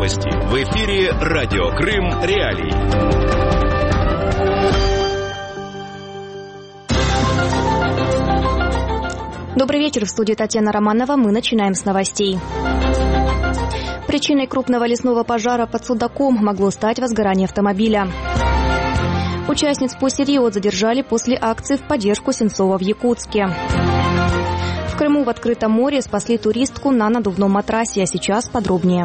Новости. В эфире Радио Крым Реалии. Добрый вечер. В студии Татьяна Романова. Мы начинаем с новостей. Причиной крупного лесного пожара под Судаком могло стать возгорание автомобиля. Участниц Пусть-Риот задержали после акции в поддержку Сенцова в Якутске. В Крыму в открытом море спасли туристку на надувном матрасе, а сейчас подробнее.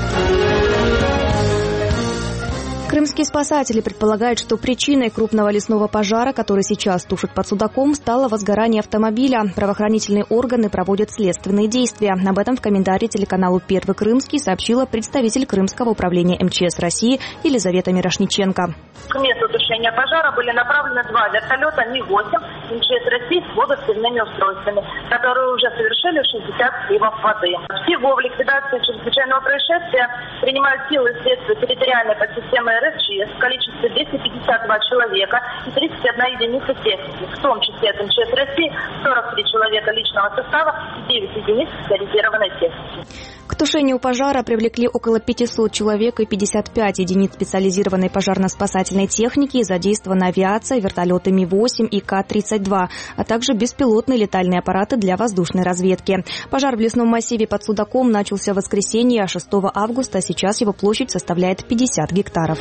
Крымские спасатели предполагают, что причиной крупного лесного пожара, который сейчас тушит под Судаком, стало возгорание автомобиля. Правоохранительные органы проводят следственные действия. Об этом в комментарии телеканалу «Первый Крымский» сообщила представитель Крымского управления МЧС России Елизавета Мирошниченко. К месту тушения пожара были направлены 2 вертолета Ми-8 МЧС России с водостальными устройствами, которые уже совершили 60 сливов воды. Всего в ликвидации чрезвычайного происшествия принимают силы следствия территориальной подсистемы РСЧС в количестве 252 человека и 31 единица техники, в том числе от МЧС России 43 человека личного состава и 9 единиц специализированной техники. К тушению пожара привлекли около 500 человек и 55 единиц специализированной пожарно-спасательной техники, задействована авиация, вертолеты Ми-8 и К-32, а также беспилотные летальные аппараты для воздушной разведки. Пожар в лесном массиве под Судаком начался в воскресенье, 6 августа, сейчас его площадь составляет 50 гектаров.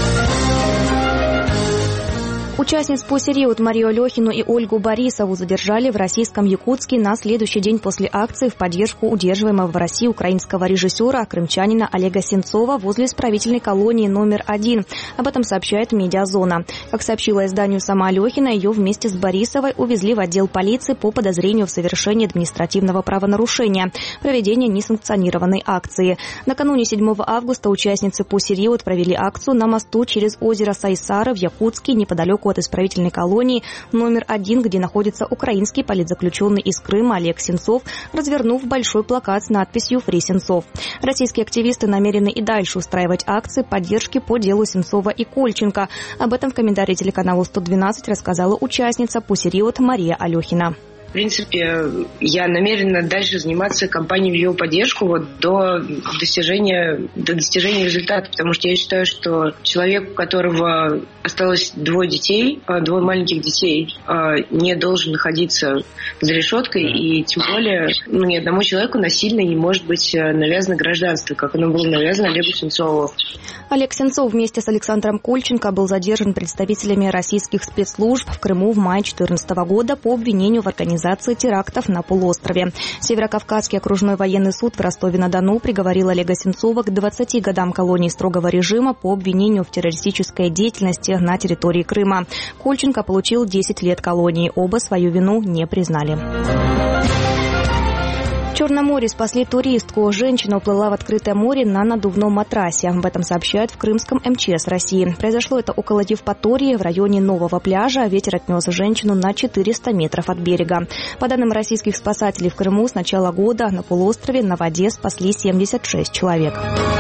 Участниц Пусть-Риот Марию Алехину и Ольгу Борисову задержали в российском Якутске на следующий день после акции в поддержку удерживаемого в России украинского режиссера, крымчанина Олега Сенцова возле исправительной колонии номер 1. Об этом сообщает «Медиазона». Как сообщила изданию сама Алехина, ее вместе с Борисовой увезли в отдел полиции по подозрению в совершении административного правонарушения, проведения несанкционированной акции. Накануне 7 августа участницы Пусть-Риот провели акцию на мосту через озеро Сайсары в Якутске, неподалеку от исправительной колонии номер 1, где находится украинский политзаключенный из Крыма Олег Сенцов, развернув большой плакат с надписью «Фри Сенцов». Российские активисты намерены и дальше устраивать акции поддержки по делу Сенцова и Кольченко. Об этом в комментарии телеканалу 112 рассказала участница Пусть-Риот Мария Алехина. В принципе, я намерена дальше заниматься кампанией в его поддержку до достижения результата, потому что я считаю, что человек, у которого осталось 2 маленьких детей, не должен находиться за решеткой, и тем более ни одному человеку насильно не может быть навязано гражданство, как оно было навязано Олегу Сенцову. Олег Сенцов вместе с Александром Кольченко был задержан представителями российских спецслужб в Крыму в мае 2014 года по обвинению в организации терактов на полуострове. Северокавказский окружной военный суд в Ростове-на-Дону приговорил Олега Сенцова к 20 годам колонии строгого режима по обвинению в террористической деятельности на территории Крыма. Кольченко получил 10 лет колонии. Оба свою вину не признали. В Черном море спасли туристку. Женщина уплыла в открытое море на надувном матрасе. Об этом сообщают в Крымском МЧС России. Произошло это около Евпатории, в районе Нового пляжа. Ветер отнес женщину на 400 метров от берега. По данным российских спасателей, в Крыму с начала года на полуострове на воде спасли 76 человек.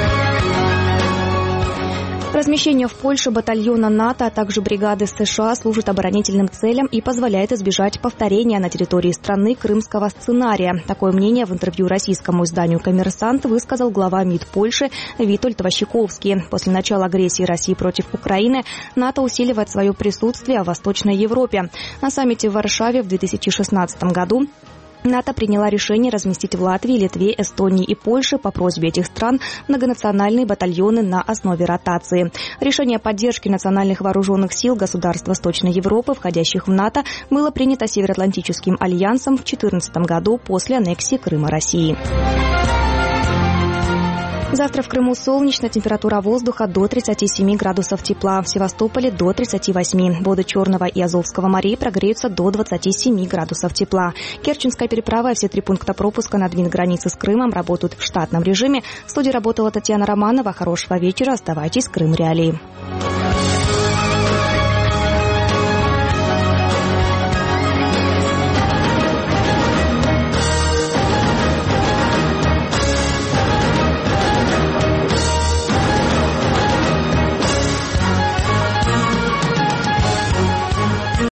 Размещение в Польше батальона НАТО, а также бригады США служит оборонительным целям и позволяет избежать повторения на территории страны крымского сценария. Такое мнение в интервью российскому изданию «Коммерсант» высказал глава МИД Польши Витольд Ващиковский. После начала агрессии России против Украины НАТО усиливает свое присутствие в Восточной Европе. На саммите в Варшаве в 2016 году НАТО приняла решение разместить в Латвии, Литве, Эстонии и Польше по просьбе этих стран многонациональные батальоны на основе ротации. Решение о поддержке национальных вооруженных сил государств Восточной Европы, входящих в НАТО, было принято Североатлантическим альянсом в 2014 году после аннексии Крыма России. Завтра в Крыму солнечно, температура воздуха до 37 градусов тепла, в Севастополе до 38. Воды Черного и Азовского морей прогреются до 27 градусов тепла. Керченская переправа и все 3 пункта пропуска на границы с Крымом работают в штатном режиме. В студии работала Татьяна Романова. Хорошего вечера. Оставайтесь с Крым Реалии.